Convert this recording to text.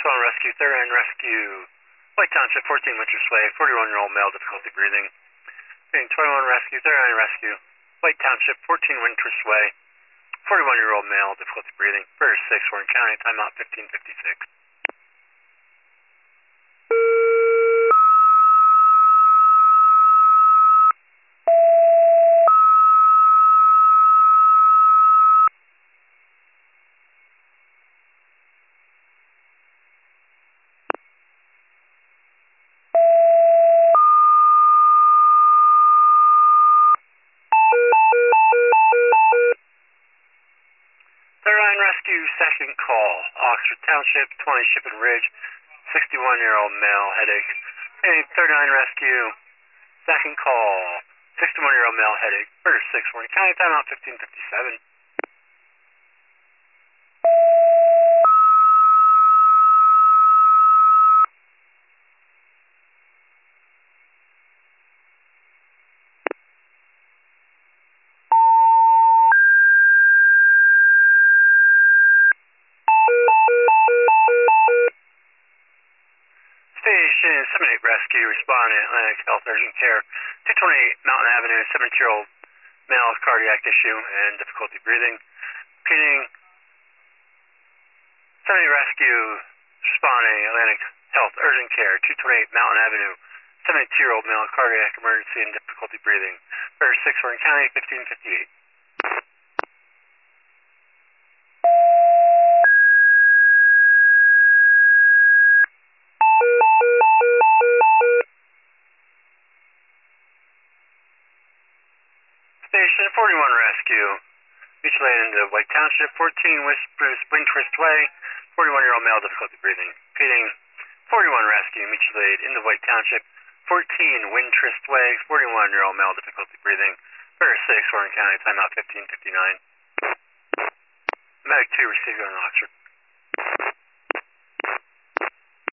21 Rescue, third line rescue, White Township, 14 Winter Sway, 41-year-old male, difficulty breathing. 21 Rescue, third line rescue, White Township, 14 Winter Sway, 41-year-old male, difficulty breathing. First 6, Warren County, timeout 1556. Third line rescue, second call, Oxford Township, 20 Shipping Ridge, 61-year-old male, headache. Hey, third line rescue, second call, 61-year-old male, headache. First 6, Warren County, timeout 1557. Station 78 Rescue, responding Atlantic Health Urgent Care, 228 Mountain Avenue, 72-year-old male, cardiac issue and difficulty breathing. Repeating, 78 Rescue, responding Atlantic Health Urgent Care, 228 Mountain Avenue, 72-year-old male, cardiac emergency and difficulty breathing. First 6, Warren County, 1558. Station 41 Rescue, mutilated into White Township, 14 Windtwist Way, 41-year-old male, difficulty breathing. Repeating, 41 Rescue, mutilated into White Township, 14 Windtwist Way, 41-year-old male, difficulty breathing. First 6, Warren County, timeout 1559. Medic 2 received on Oxford.